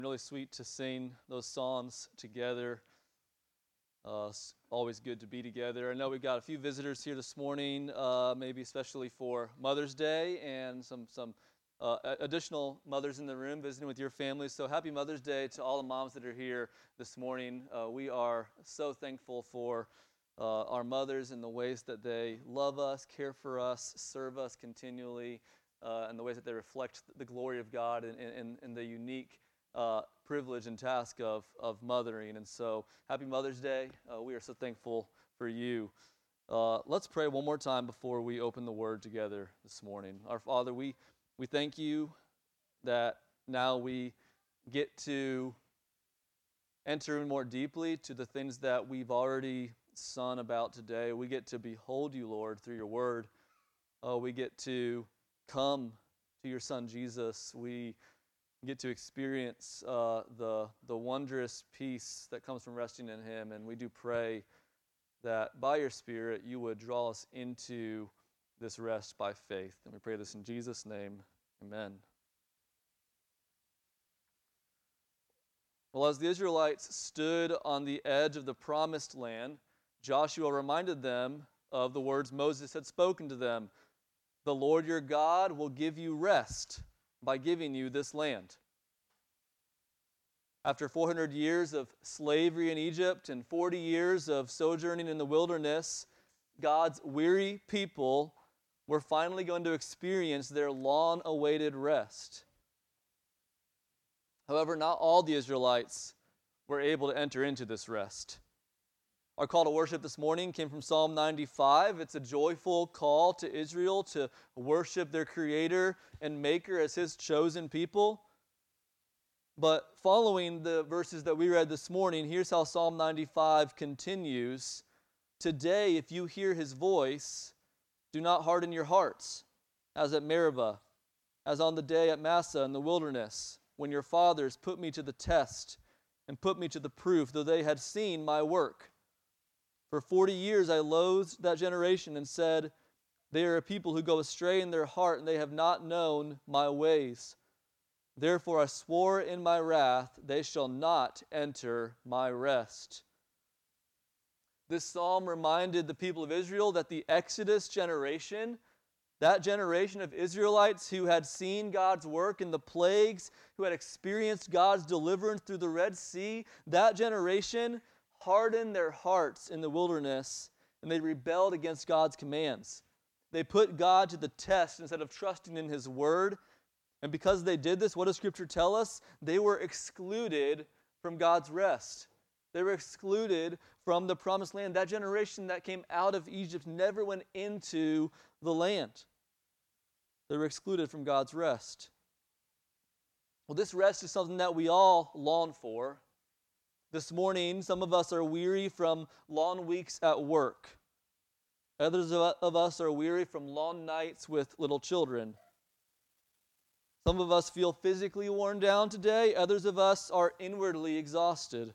Really sweet to sing those psalms together. It's always good to be together. I know we've got a few visitors here this morning, maybe especially for Mother's Day, and some additional mothers in the room visiting with your families. So happy Mother's Day to all the moms that are here this morning. We are so thankful for our mothers and the ways that they love us, care for us, serve us continually, and the ways that they reflect the glory of God and the unique privilege and task of mothering. And so, happy Mother's Day. We are so thankful for you. Let's pray one more time before we open the Word together this morning. Our Father, we thank you that now we get to enter in more deeply to the things that we've already sung about today. We get to behold you, Lord, through your Word. We get to come to your Son, Jesus. We get to experience the wondrous peace that comes from resting in him, and we do pray that by your Spirit you would draw us into this rest by faith. And we pray this in Jesus' name, amen. Well, as the Israelites stood on the edge of the promised land, Joshua reminded them of the words Moses had spoken to them. The Lord your God will give you rest by giving you this land. After 400 years of slavery in Egypt and 40 years of sojourning in the wilderness, God's weary people were finally going to experience their long-awaited rest. However, not all the Israelites were able to enter into this rest. Our call to worship this morning came from Psalm 95. It's a joyful call to Israel to worship their Creator and Maker as His chosen people. But following the verses that we read this morning, here's how Psalm 95 continues. Today, if you hear His voice, do not harden your hearts, as at Meribah, as on the day at Massah in the wilderness, when your fathers put me to the test and put me to the proof, though they had seen my work. For 40 years I loathed that generation and said, they are a people who go astray in their heart, and they have not known my ways. Therefore I swore in my wrath, they shall not enter my rest. This psalm reminded the people of Israel that the Exodus generation, that generation of Israelites who had seen God's work in the plagues, who had experienced God's deliverance through the Red Sea, that generation hardened their hearts in the wilderness, and they rebelled against God's commands. They put God to the test instead of trusting in His Word. And because they did this, what does Scripture tell us? They were excluded from God's rest. They were excluded from the promised land. That generation that came out of Egypt never went into the land. They were excluded from God's rest. Well, this rest is something that we all long for. This morning, some of us are weary from long weeks at work. Others of us are weary from long nights with little children. Some of us feel physically worn down today. Others of us are inwardly exhausted.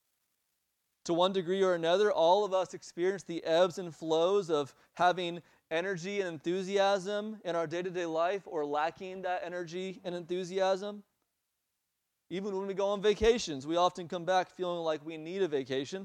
To one degree or another, all of us experience the ebbs and flows of having energy and enthusiasm in our day-to-day life or lacking that energy and enthusiasm. Even when we go on vacations, we often come back feeling like we need a vacation.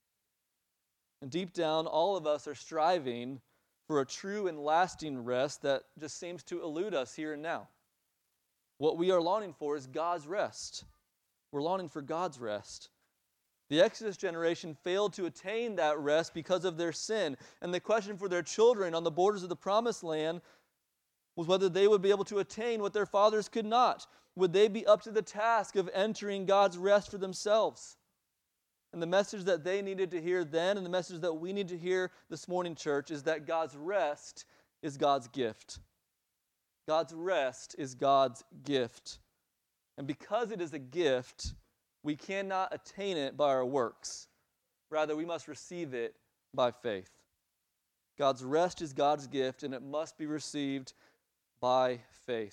And deep down, all of us are striving for a true and lasting rest that just seems to elude us here and now. What we are longing for is God's rest. We're longing for God's rest. The Exodus generation failed to attain that rest because of their sin. And the question for their children on the borders of the Promised Land was whether they would be able to attain what their fathers could not. Would they be up to the task of entering God's rest for themselves? And the message that they needed to hear then, and the message that we need to hear this morning, church, is that God's rest is God's gift. God's rest is God's gift. And because it is a gift, we cannot attain it by our works. Rather, we must receive it by faith. God's rest is God's gift, and it must be received by faith.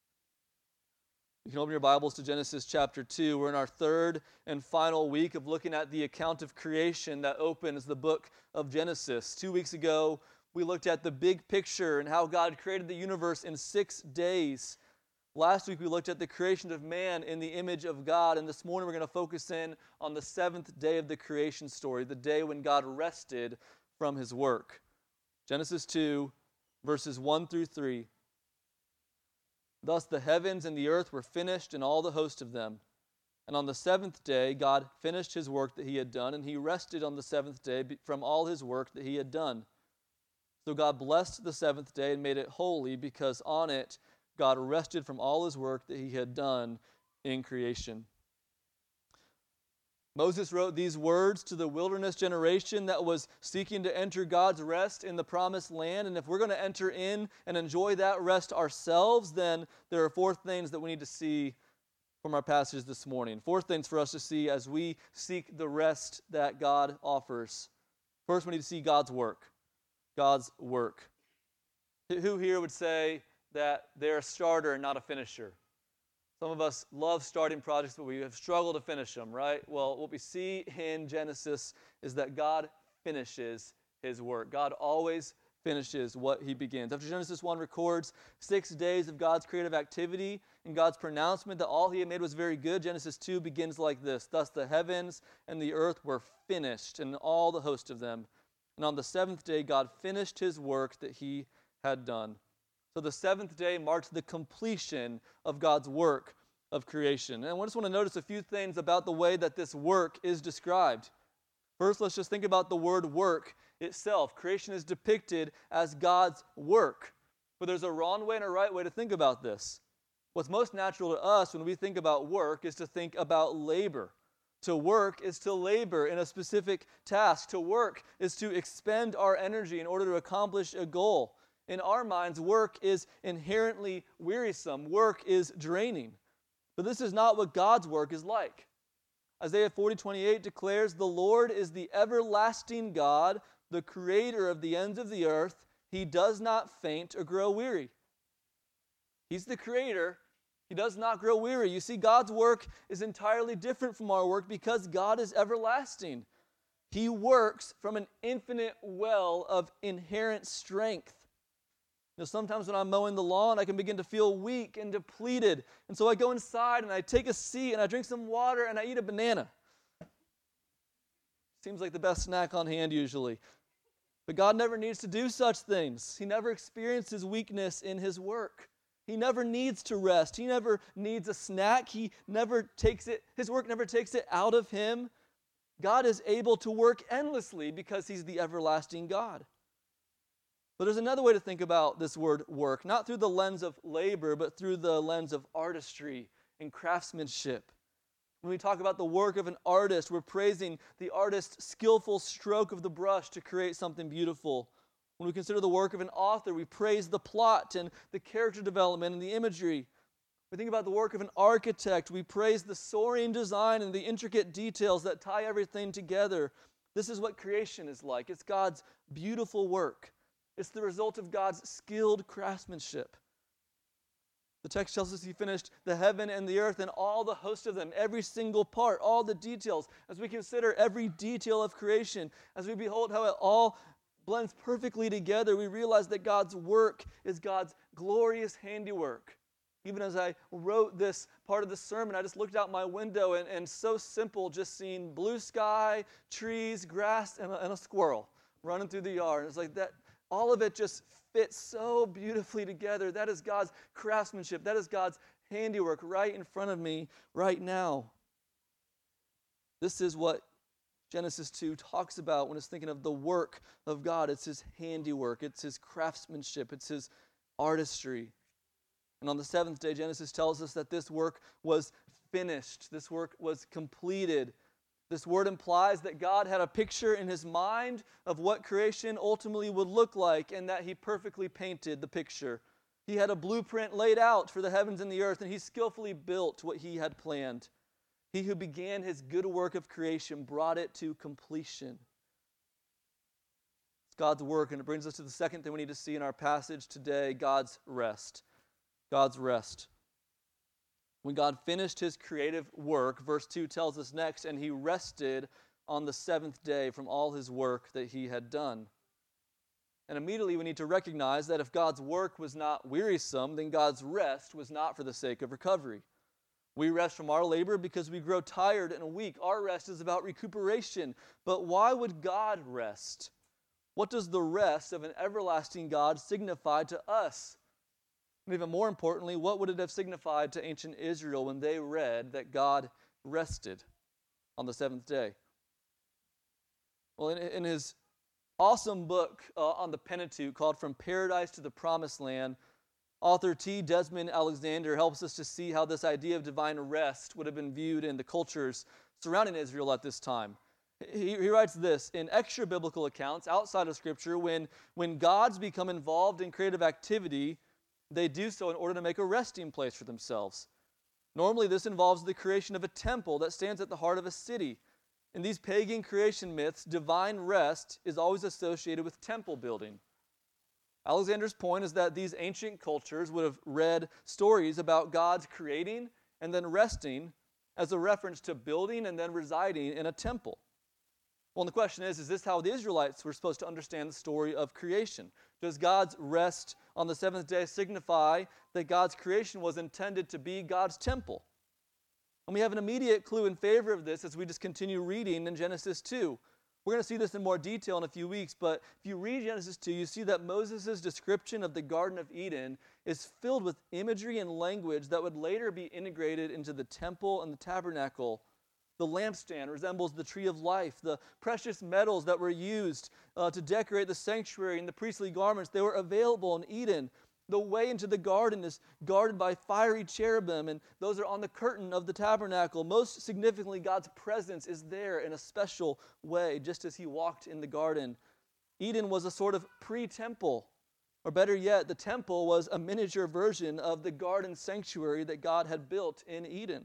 You can open your Bibles to Genesis chapter 2. We're in our third and final week of looking at the account of creation that opens the book of Genesis. 2 weeks ago, we looked at the big picture and how God created the universe in 6 days. Last week we looked at the creation of man in the image of God, and this morning we're going to focus in on the seventh day of the creation story, the day when God rested from his work. Genesis 2, verses 1 through 3. Thus the heavens and the earth were finished, and all the host of them. And on the seventh day God finished his work that he had done, and he rested on the seventh day from all his work that he had done. So God blessed the seventh day and made it holy, because on it God rested from all his work that he had done in creation. Moses wrote these words to the wilderness generation that was seeking to enter God's rest in the promised land. And if we're going to enter in and enjoy that rest ourselves, then there are four things that we need to see from our passage this morning. Four things for us to see as we seek the rest that God offers. First, we need to see God's work. God's work. Who here would say that they're a starter and not a finisher? Some of us love starting projects, but we have struggled to finish them, right? Well, what we see in Genesis is that God finishes his work. God always finishes what he begins. After Genesis 1 records 6 days of God's creative activity and God's pronouncement that all he had made was very good, Genesis 2 begins like this: Thus the heavens and the earth were finished, and all the host of them. And on the seventh day God finished his work that he had done. So the seventh day marks the completion of God's work of creation. And I just want to notice a few things about the way that this work is described. First, let's just think about the word work itself. Creation is depicted as God's work. But there's a wrong way and a right way to think about this. What's most natural to us when we think about work is to think about labor. To work is to labor in a specific task. To work is to expend our energy in order to accomplish a goal. In our minds, work is inherently wearisome. Work is draining. But this is not what God's work is like. Isaiah 40:28 declares, "The Lord is the everlasting God, the creator of the ends of the earth. He does not faint or grow weary." He's the creator. He does not grow weary. You see, God's work is entirely different from our work because God is everlasting. He works from an infinite well of inherent strength. Sometimes when I'm mowing the lawn, I can begin to feel weak and depleted. And so I go inside and I take a seat and I drink some water and I eat a banana. Seems like the best snack on hand usually. But God never needs to do such things. He never experiences weakness in his work. He never needs to rest. He never needs a snack. His work never takes it out of him. God is able to work endlessly because he's the everlasting God. But there's another way to think about this word work, not through the lens of labor, but through the lens of artistry and craftsmanship. When we talk about the work of an artist, we're praising the artist's skillful stroke of the brush to create something beautiful. When we consider the work of an author, we praise the plot and the character development and the imagery. We think about the work of an architect, we praise the soaring design and the intricate details that tie everything together. This is what creation is like. It's God's beautiful work. It's the result of God's skilled craftsmanship. The text tells us he finished the heaven and the earth and all the host of them, every single part, all the details. As we consider every detail of creation, as we behold how it all blends perfectly together, we realize that God's work is God's glorious handiwork. Even as I wrote this part of the sermon, I just looked out my window and so simple, just seeing blue sky, trees, grass, and a squirrel running through the yard. And it's like that. All of it just fits so beautifully together. That is God's craftsmanship. That is God's handiwork right in front of me right now. This is what Genesis 2 talks about when it's thinking of the work of God. It's his handiwork. It's his craftsmanship. It's his artistry. And on the seventh day, Genesis tells us that this work was finished. This work was completed. This word implies that God had a picture in his mind of what creation ultimately would look like, and that he perfectly painted the picture. He had a blueprint laid out for the heavens and the earth, and he skillfully built what he had planned. He who began his good work of creation brought it to completion. It's God's work, and it brings us to the second thing we need to see in our passage today: God's rest. God's rest. When God finished his creative work, verse 2 tells us next, and he rested on the seventh day from all his work that he had done. And immediately we need to recognize that if God's work was not wearisome, then God's rest was not for the sake of recovery. We rest from our labor because we grow tired and weak. Our rest is about recuperation. But why would God rest? What does the rest of an everlasting God signify to us? And even more importantly, what would it have signified to ancient Israel when they read that God rested on the seventh day? Well, in his awesome book on the Pentateuch called From Paradise to the Promised Land, author T. Desmond Alexander helps us to see how this idea of divine rest would have been viewed in the cultures surrounding Israel at this time. He writes this: in extra-biblical accounts outside of Scripture, when gods become involved in creative activity, they do so in order to make a resting place for themselves. Normally, this involves the creation of a temple that stands at the heart of a city. In these pagan creation myths, divine rest is always associated with temple building. Alexander's point is that these ancient cultures would have read stories about gods creating and then resting as a reference to building and then residing in a temple. Well, and the question is this how the Israelites were supposed to understand the story of creation? Does God's rest on the seventh day signify that God's creation was intended to be God's temple? And we have an immediate clue in favor of this as we just continue reading in Genesis 2. We're going to see this in more detail in a few weeks, but if you read Genesis 2, you see that Moses' description of the Garden of Eden is filled with imagery and language that would later be integrated into the temple and the tabernacle. The lampstand resembles the tree of life. The precious metals that were used to decorate the sanctuary and the priestly garments, they were available in Eden. The way into the garden is guarded by fiery cherubim, and those are on the curtain of the tabernacle. Most significantly, God's presence is there in a special way, just as he walked in the garden. Eden was a sort of pre-temple, or better yet, the temple was a miniature version of the garden sanctuary that God had built in Eden.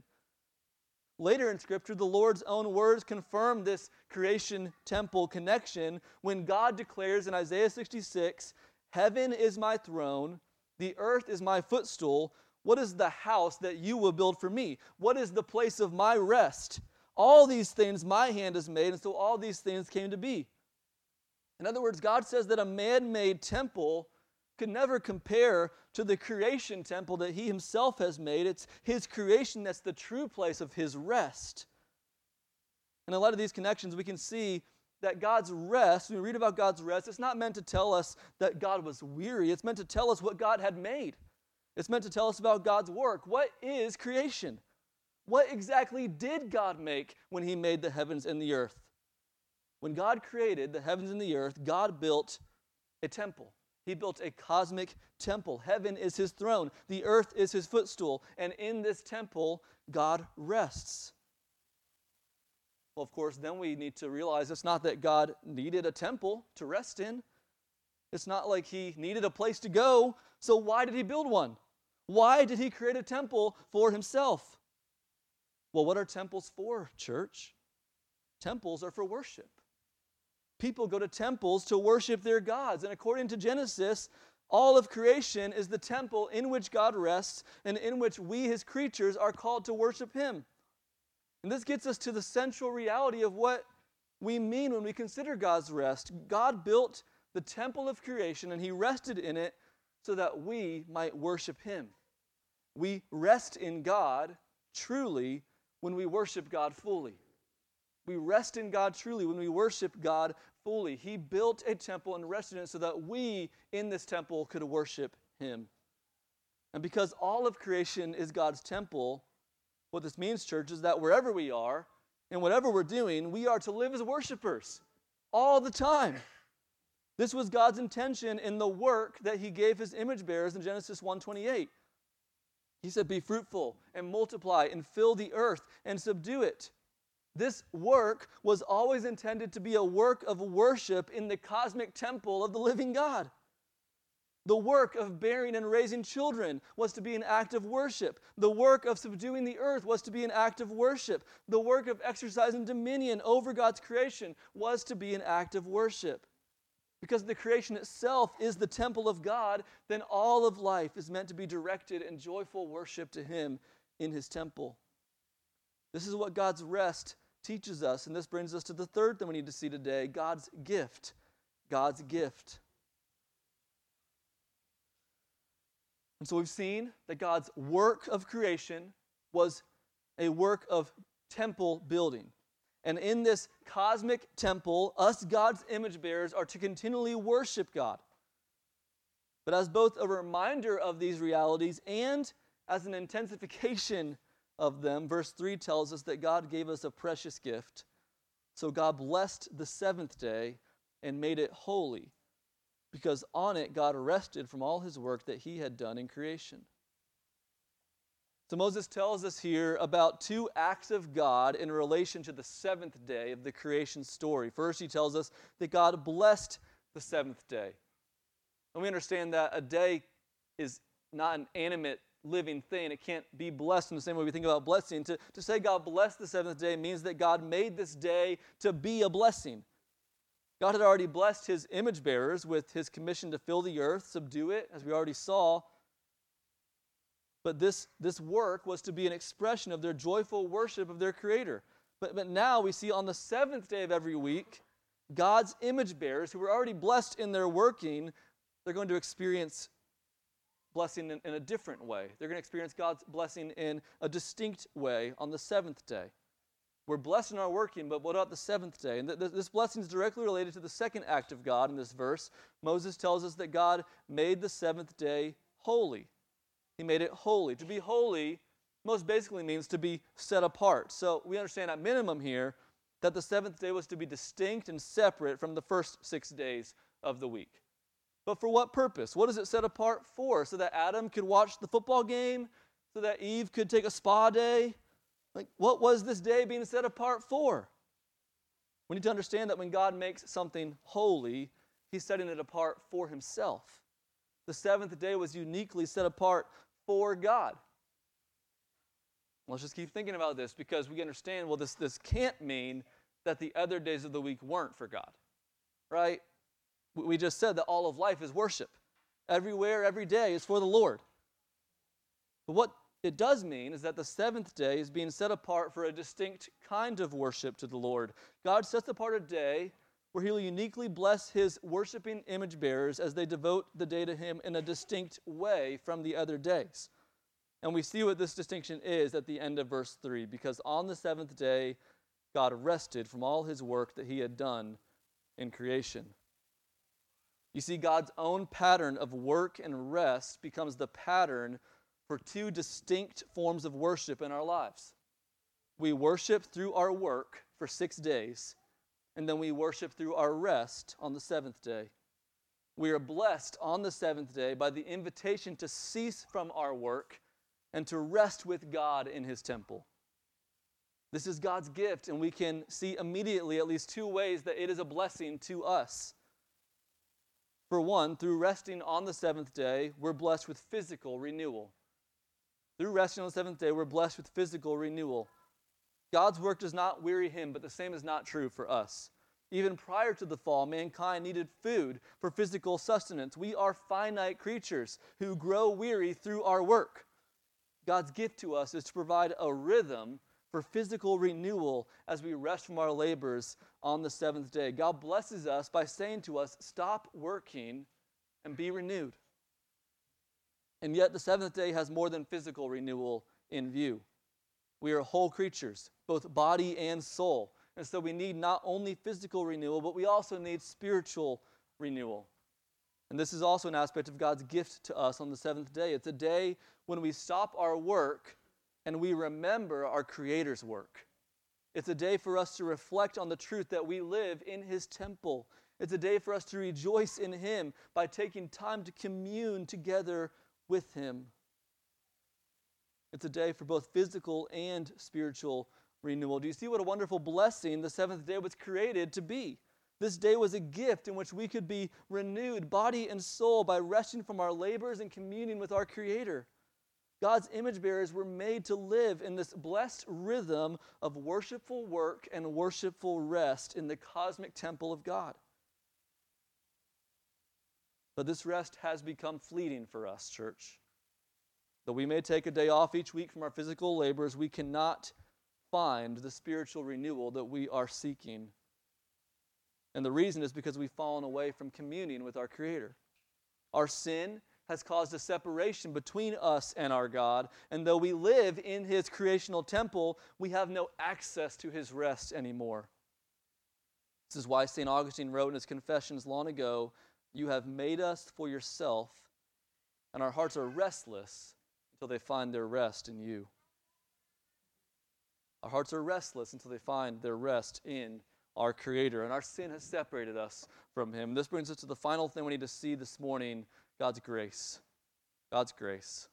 Later in Scripture, the Lord's own words confirm this creation temple connection when God declares in Isaiah 66, "Heaven is my throne, the earth is my footstool. What is the house that you will build for me? What is the place of my rest? All these things my hand has made, and so all these things came to be." In other words, God says that a man-made temple could never compare to the creation temple that he himself has made. It's his creation that's the true place of his rest. In a lot of these connections, we can see that God's rest, when we read about God's rest, it's not meant to tell us that God was weary. It's meant to tell us what God had made. It's meant to tell us about God's work. What is creation? What exactly did God make when he made the heavens and the earth? When God created the heavens and the earth, God built a temple. He built a cosmic temple. Heaven is his throne. The earth is his footstool. And in this temple, God rests. Well, of course, then we need to realize it's not that God needed a temple to rest in. It's not like he needed a place to go. So why did he build one? Why did he create a temple for himself? Well, what are temples for, church? Temples are for worship. People go to temples to worship their gods. And according to Genesis, all of creation is the temple in which God rests and in which we, his creatures, are called to worship him. And this gets us to the central reality of what we mean when we consider God's rest. God built the temple of creation and he rested in it so that we might worship him. We rest in God truly when we worship God fully. We rest in God truly when we worship God fully. He built a temple and rested in it so that we in this temple could worship him. And because all of creation is God's temple, what this means, church, is that wherever we are and whatever we're doing, we are to live as worshipers all the time. This was God's intention in the work that he gave his image bearers in Genesis 1:28. He said, "Be fruitful and multiply and fill the earth and subdue it." This work was always intended to be a work of worship in the cosmic temple of the living God. The work of bearing and raising children was to be an act of worship. The work of subduing the earth was to be an act of worship. The work of exercising dominion over God's creation was to be an act of worship. Because the creation itself is the temple of God, then all of life is meant to be directed in joyful worship to him in his temple. This is what God's rest teaches us, and this brings us to the third thing we need to see today, God's gift. God's gift. And so we've seen that God's work of creation was a work of temple building. And in this cosmic temple, us, God's image bearers, are to continually worship God. But as both a reminder of these realities and as an intensification of them, verse 3 tells us that God gave us a precious gift. So God blessed the seventh day and made it holy, because on it God rested from all his work that he had done in creation. So Moses tells us here about two acts of God in relation to the seventh day of the creation story. First, he tells us that God blessed the seventh day. And we understand that a day is not an animate, living thing. It can't be blessed in the same way we think about blessing. To say God blessed the seventh day means that God made this day to be a blessing. God had already blessed his image bearers with his commission to fill the earth, subdue it, as we already saw. But this work was to be an expression of their joyful worship of their Creator. But now we see on the seventh day of every week, God's image bearers, who were already blessed in their working, they're going to experience blessing in a different way. They're going to experience God's blessing in a distinct way on the seventh day. We're blessed in our working, but what about the seventh day? And this blessing is directly related to the second act of God in this verse. Moses tells us that God made the seventh day holy. He made it holy. To be holy most basically means to be set apart. So we understand at minimum here that the seventh day was to be distinct and separate from the first 6 days of the week. But for what purpose? What is it set apart for? So that Adam could watch the football game? So that Eve could take a spa day? Like, what was this day being set apart for? We need to understand that when God makes something holy, he's setting it apart for himself. The seventh day was uniquely set apart for God. Let's just keep thinking about this, because we understand, well, this can't mean that the other days of the week weren't for God, right? We just said that all of life is worship. Everywhere, every day is for the Lord. But what it does mean is that the seventh day is being set apart for a distinct kind of worship to the Lord. God sets apart a day where he will uniquely bless his worshiping image bearers as they devote the day to him in a distinct way from the other days. And we see what this distinction is at the end of verse 3, because on the seventh day, God rested from all his work that he had done in creation. You see, God's own pattern of work and rest becomes the pattern for two distinct forms of worship in our lives. We worship through our work for 6 days, and then we worship through our rest on the seventh day. We are blessed on the seventh day by the invitation to cease from our work and to rest with God in his temple. This is God's gift, and we can see immediately at least two ways that it is a blessing to us. For one, through resting on the seventh day, we're blessed with physical renewal. Through resting on the seventh day, we're blessed with physical renewal. God's work does not weary him, but the same is not true for us. Even prior to the fall, mankind needed food for physical sustenance. We are finite creatures who grow weary through our work. God's gift to us is to provide a rhythm for physical renewal as we rest from our labors on the seventh day. God blesses us by saying to us, stop working and be renewed. And yet the seventh day has more than physical renewal in view. We are whole creatures, both body and soul. And so we need not only physical renewal, but we also need spiritual renewal. And this is also an aspect of God's gift to us on the seventh day. It's a day when we stop our work and we remember our Creator's work. It's a day for us to reflect on the truth that we live in his temple. It's a day for us to rejoice in him by taking time to commune together with him. It's a day for both physical and spiritual renewal. Do you see what a wonderful blessing the seventh day was created to be? This day was a gift in which we could be renewed, body and soul, by resting from our labors and communing with our Creator. God's image bearers were made to live in this blessed rhythm of worshipful work and worshipful rest in the cosmic temple of God. But this rest has become fleeting for us, church. Though we may take a day off each week from our physical labors, we cannot find the spiritual renewal that we are seeking. And the reason is because we've fallen away from communing with our Creator. Our sin has caused a separation between us and our God. And though we live in his creational temple, we have no access to his rest anymore. This is why St. Augustine wrote in his Confessions long ago, "You have made us for yourself, and our hearts are restless until they find their rest in you." Our hearts are restless until they find their rest in our Creator, and our sin has separated us from him. This brings us to the final thing we need to see this morning, God's grace. God's grace.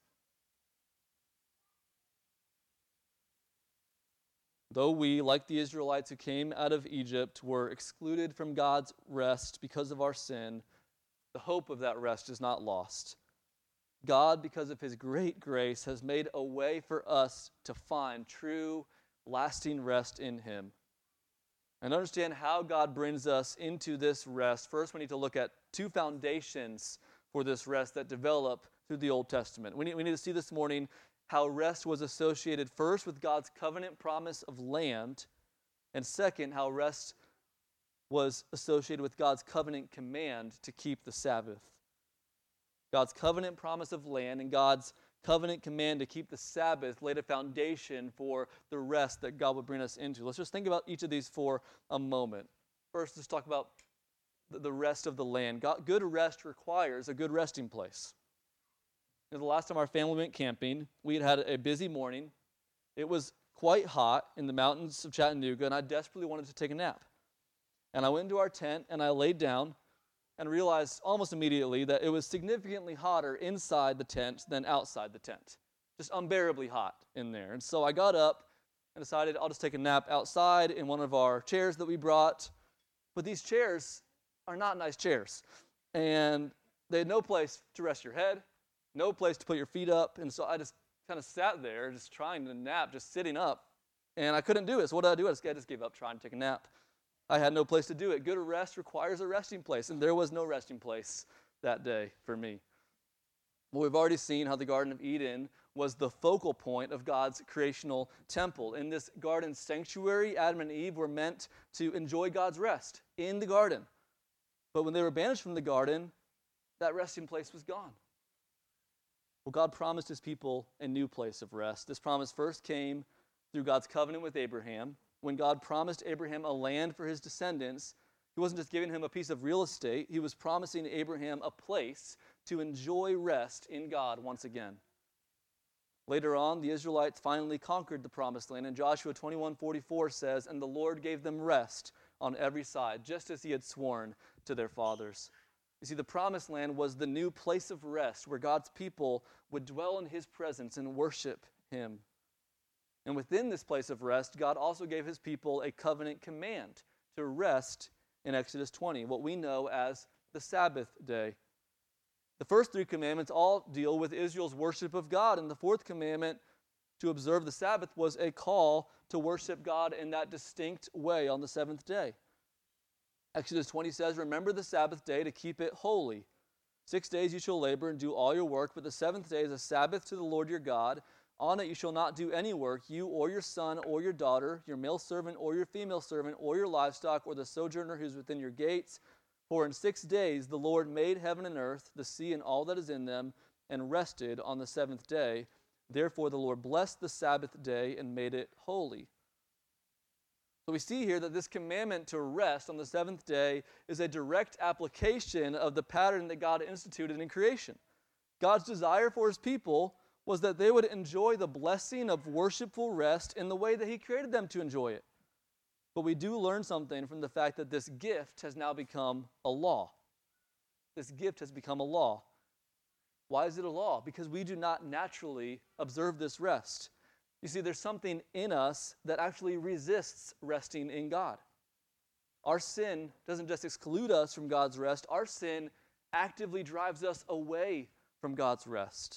Though we, like the Israelites who came out of Egypt, were excluded from God's rest because of our sin, the hope of that rest is not lost. God, because of his great grace, has made a way for us to find true, lasting rest in him. And to understand how God brings us into this rest, first we need to look at two foundations for this rest that develop through the Old Testament. We need to see this morning how rest was associated first with God's covenant promise of land, and second, how rest was associated with God's covenant command to keep the Sabbath. God's covenant promise of land and God's covenant command to keep the Sabbath laid a foundation for the rest that God would bring us into. Let's just think about each of these for a moment. First, let's talk about the rest of the land. Good rest requires a good resting place. The last time our family went camping, we had a busy morning. It was quite hot in the mountains of Chattanooga, and I desperately wanted to take a nap. And I went into our tent, and I laid down and realized almost immediately that it was significantly hotter inside the tent than outside the tent. Just unbearably hot in there. And so I got up and decided I'll just take a nap outside in one of our chairs that we brought. But these chairs are not nice chairs. And they had no place to rest your head, no place to put your feet up. And so I just kind of sat there just trying to nap, just sitting up. And I couldn't do it. So what did I do? I just gave up trying to take a nap. I had no place to do it. Good rest requires a resting place, and there was no resting place that day for me. Well, we've already seen how the Garden of Eden was the focal point of God's creational temple. In this garden sanctuary, Adam and Eve were meant to enjoy God's rest in the garden. But when they were banished from the garden, that resting place was gone. Well, God promised his people a new place of rest. This promise first came through God's covenant with Abraham. When God promised Abraham a land for his descendants, he wasn't just giving him a piece of real estate, he was promising Abraham a place to enjoy rest in God once again. Later on, the Israelites finally conquered the promised land, and Joshua 21:44 says, "And the Lord gave them rest on every side, just as he had sworn to their fathers." You see, the promised land was the new place of rest where God's people would dwell in his presence and worship him. And within this place of rest, God also gave his people a covenant command to rest in Exodus 20, what we know as the Sabbath day. The first three commandments all deal with Israel's worship of God, and the fourth commandment to observe the Sabbath was a call to worship God in that distinct way on the seventh day. Exodus 20 says, "Remember the Sabbath day to keep it holy. 6 days you shall labor and do all your work, but the seventh day is a Sabbath to the Lord your God. On it you shall not do any work, you or your son or your daughter, your male servant or your female servant, or your livestock, or the sojourner who is within your gates. For in 6 days the Lord made heaven and earth, the sea and all that is in them, and rested on the seventh day. Therefore the Lord blessed the Sabbath day and made it holy." So we see here that this commandment to rest on the seventh day is a direct application of the pattern that God instituted in creation. God's desire for his people was that they would enjoy the blessing of worshipful rest in the way that he created them to enjoy it. But we do learn something from the fact that this gift has now become a law. This gift has become a law. Why is it a law? Because we do not naturally observe this rest. You see, there's something in us that actually resists resting in God. Our sin doesn't just exclude us from God's rest. Our sin actively drives us away from God's rest.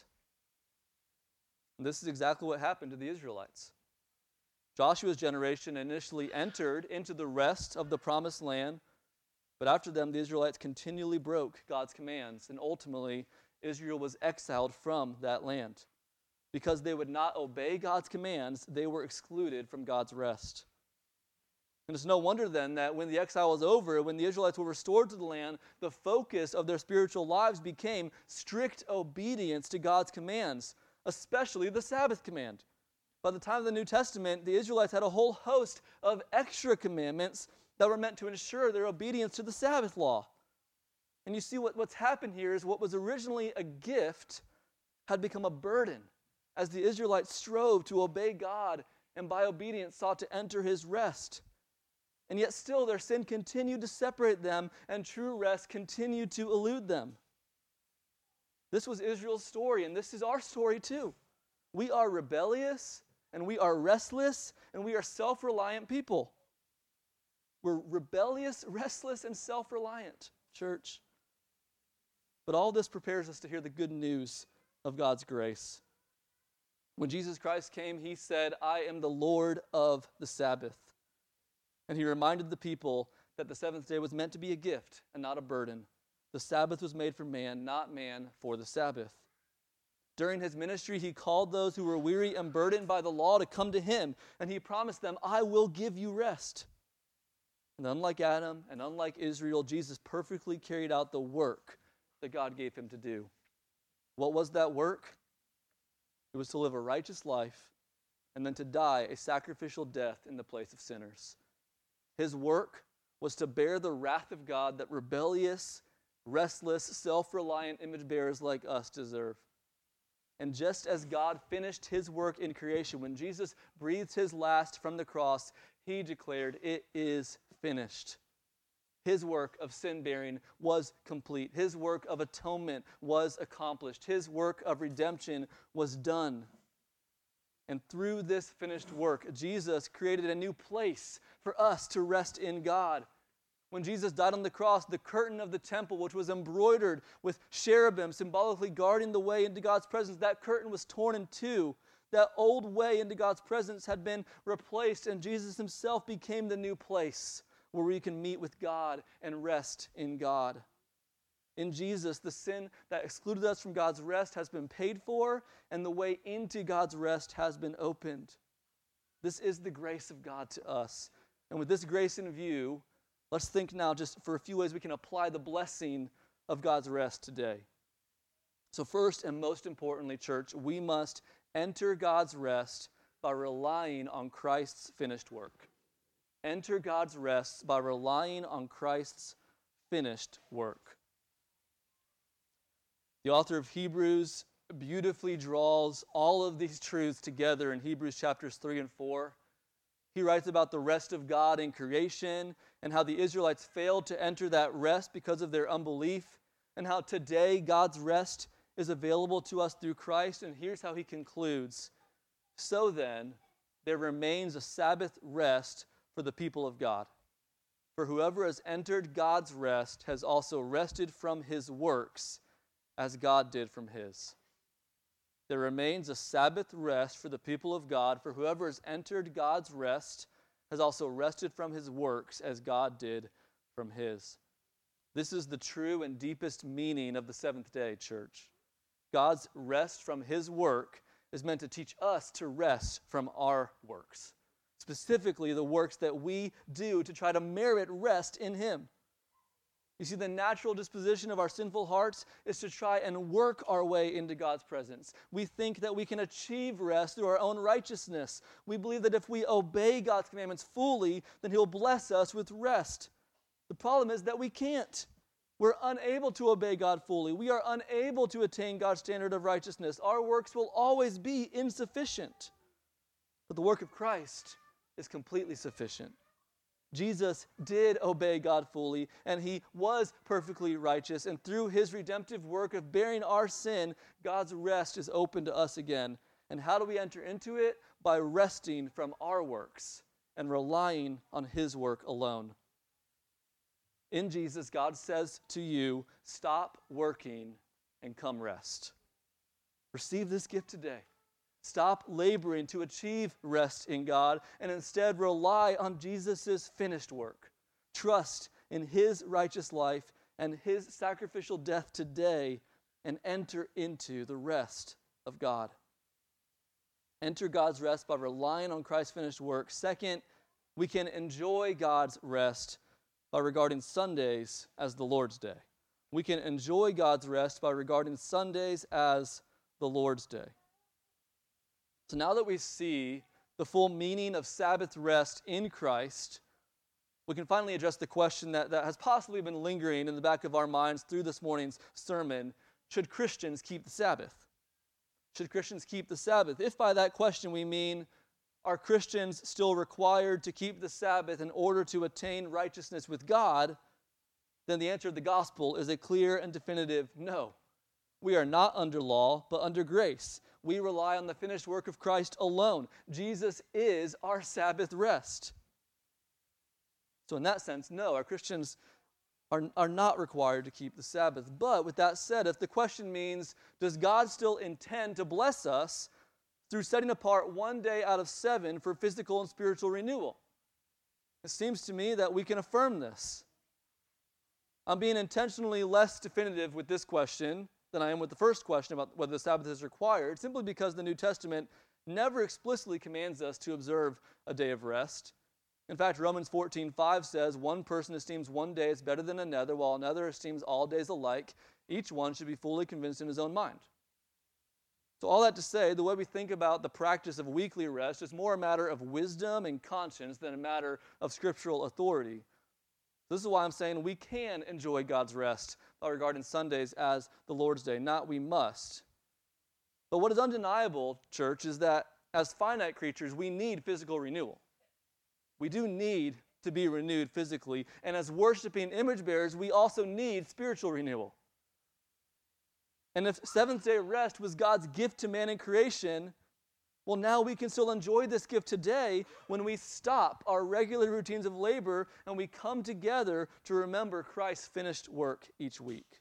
And this is exactly what happened to the Israelites. Joshua's generation initially entered into the rest of the promised land, but after them, the Israelites continually broke God's commands, and ultimately, Israel was exiled from that land. Because they would not obey God's commands, they were excluded from God's rest. And it's no wonder then that when the exile was over, when the Israelites were restored to the land, the focus of their spiritual lives became strict obedience to God's commands, especially the Sabbath command. By the time of the New Testament, the Israelites had a whole host of extra commandments that were meant to ensure their obedience to the Sabbath law. And you see what's happened here is what was originally a gift had become a burden as the Israelites strove to obey God and by obedience sought to enter his rest. And yet still their sin continued to separate them and true rest continued to elude them. This was Israel's story, and this is our story too. We are rebellious, and we are restless, and we are self-reliant people. We're rebellious, restless, and self-reliant, church. But all this prepares us to hear the good news of God's grace. When Jesus Christ came, he said, "I am the Lord of the Sabbath." And he reminded the people that the seventh day was meant to be a gift and not a burden. The Sabbath was made for man, not man for the Sabbath. During his ministry, he called those who were weary and burdened by the law to come to him, and he promised them, "I will give you rest." And unlike Adam and unlike Israel, Jesus perfectly carried out the work that God gave him to do. What was that work? It was to live a righteous life and then to die a sacrificial death in the place of sinners. His work was to bear the wrath of God that rebellious, restless, self-reliant image bearers like us deserve. And just as God finished his work in creation, when Jesus breathed his last from the cross, he declared, "It is finished." His work of sin-bearing was complete. His work of atonement was accomplished. His work of redemption was done. And through this finished work, Jesus created a new place for us to rest in God. When Jesus died on the cross, the curtain of the temple, which was embroidered with cherubim, symbolically guarding the way into God's presence, that curtain was torn in two. That old way into God's presence had been replaced, and Jesus himself became the new place where we can meet with God and rest in God. In Jesus, the sin that excluded us from God's rest has been paid for, and the way into God's rest has been opened. This is the grace of God to us. And with this grace in view, let's think now just for a few ways we can apply the blessing of God's rest today. So first and most importantly, church, we must enter God's rest by relying on Christ's finished work. Enter God's rest by relying on Christ's finished work. The author of Hebrews beautifully draws all of these truths together in Hebrews chapters 3 and 4. He writes about the rest of God in creation and how the Israelites failed to enter that rest because of their unbelief, and how today God's rest is available to us through Christ. And here's how he concludes. So then, there remains a Sabbath rest for the people of God. For whoever has entered God's rest has also rested from his works, as God did from his. There remains a Sabbath rest for the people of God, for whoever has entered God's rest has also rested from his works, as God did from his. This is the true and deepest meaning of the seventh day, church. God's rest from his work is meant to teach us to rest from our works, specifically the works that we do to try to merit rest in him. You see, the natural disposition of our sinful hearts is to try and work our way into God's presence. We think that we can achieve rest through our own righteousness. We believe that if we obey God's commandments fully, then he'll bless us with rest. The problem is that we can't. We're unable to obey God fully. We are unable to attain God's standard of righteousness. Our works will always be insufficient. But the work of Christ is completely sufficient. Jesus did obey God fully, and he was perfectly righteous. And through his redemptive work of bearing our sin, God's rest is open to us again. And how do we enter into it? By resting from our works and relying on his work alone. In Jesus, God says to you, stop working and come rest. Receive this gift today. Stop laboring to achieve rest in God and instead rely on Jesus' finished work. Trust in his righteous life and his sacrificial death today and enter into the rest of God. Enter God's rest by relying on Christ's finished work. Second, We can enjoy God's rest by regarding Sundays as the Lord's Day. We can enjoy God's rest by regarding Sundays as the Lord's Day. So now that we see the full meaning of Sabbath rest in Christ, we can finally address the question that has possibly been lingering in the back of our minds through this morning's sermon. Should Christians keep the Sabbath? Should Christians keep the Sabbath? If by that question we mean, are Christians still required to keep the Sabbath in order to attain righteousness with God? Then the answer of the gospel is a clear and definitive no. We are not under law, but under grace. We rely on the finished work of Christ alone. Jesus is our Sabbath rest. So in that sense, no, our Christians are not required to keep the Sabbath. But with that said, if the question means, does God still intend to bless us through setting apart one day out of 7 for physical and spiritual renewal? It seems to me that we can affirm this. I'm being intentionally less definitive with this question than I am with the first question about whether the Sabbath is required, simply because the New Testament never explicitly commands us to observe a day of rest. In fact, Romans 14:5 says, one person esteems one day as better than another, while another esteems all days alike. Each one should be fully convinced in his own mind. So all that to say, the way we think about the practice of weekly rest is more a matter of wisdom and conscience than a matter of scriptural authority. This is why I'm saying we can enjoy God's rest by regarding Sundays as the Lord's Day, not we must. But what is undeniable, church, is that as finite creatures, we need physical renewal. We do need to be renewed physically. And as worshiping image bearers, we also need spiritual renewal. And if seventh-day rest was God's gift to man in creation, well, now we can still enjoy this gift today when we stop our regular routines of labor and we come together to remember Christ's finished work each week.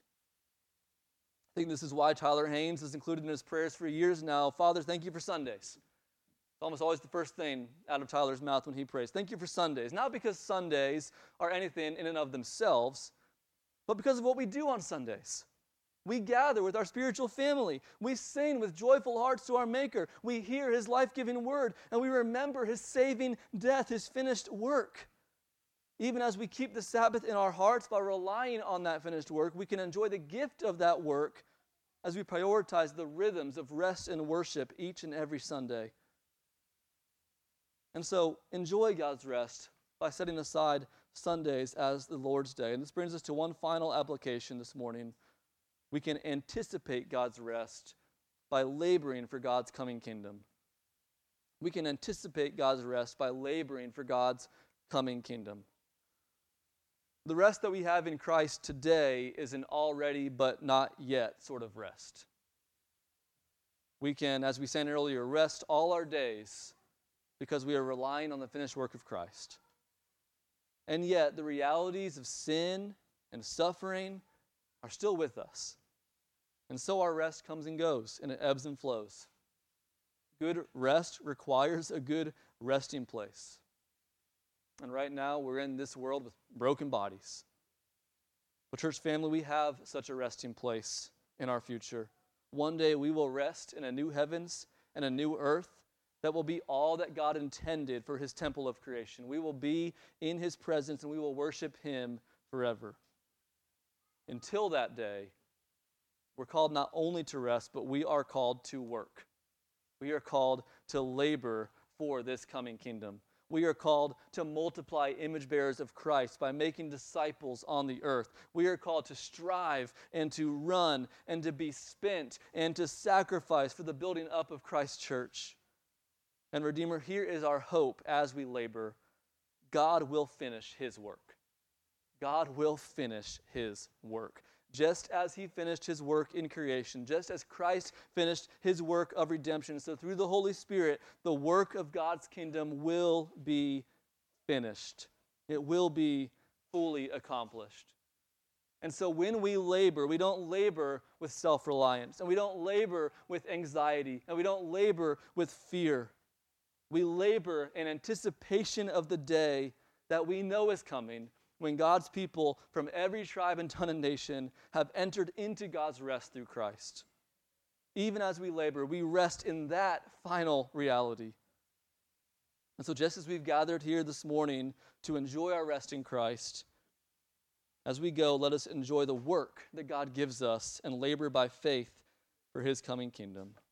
I think this is why Tyler Haynes has included in his prayers for years now, Father, thank you for Sundays. It's almost always the first thing out of Tyler's mouth when he prays. Thank you for Sundays. Not because Sundays are anything in and of themselves, but because of what we do on Sundays. We gather with our spiritual family. We sing with joyful hearts to our Maker. We hear His life-giving word, and we remember His saving death, His finished work. Even as we keep the Sabbath in our hearts by relying on that finished work, we can enjoy the gift of that work as we prioritize the rhythms of rest and worship each and every Sunday. And so, enjoy God's rest by setting aside Sundays as the Lord's Day. And this brings us to one final application this morning. We can anticipate God's rest by laboring for God's coming kingdom. We can anticipate God's rest by laboring for God's coming kingdom. The rest that we have in Christ today is an already but not yet sort of rest. We can, as we said earlier, rest all our days because we are relying on the finished work of Christ. And yet, the realities of sin and suffering are still with us. And so our rest comes and goes, and it ebbs and flows. Good rest requires a good resting place. And right now, we're in this world with broken bodies. But church family, we have such a resting place in our future. One day we will rest in a new heavens and a new earth that will be all that God intended for His temple of creation. We will be in His presence and we will worship Him forever. Until that day, we're called not only to rest, but we are called to work. We are called to labor for this coming kingdom. We are called to multiply image bearers of Christ by making disciples on the earth. We are called to strive and to run and to be spent and to sacrifice for the building up of Christ's church. And Redeemer, here is our hope as we labor. God will finish His work. God will finish His work. Just as He finished His work in creation, just as Christ finished His work of redemption, so through the Holy Spirit, the work of God's kingdom will be finished. It will be fully accomplished. And so when we labor, we don't labor with self-reliance, and we don't labor with anxiety, and we don't labor with fear. We labor in anticipation of the day that we know is coming, when God's people from every tribe and tongue and nation have entered into God's rest through Christ. Even as we labor, we rest in that final reality. And so just as we've gathered here this morning to enjoy our rest in Christ, as we go, let us enjoy the work that God gives us and labor by faith for his coming kingdom.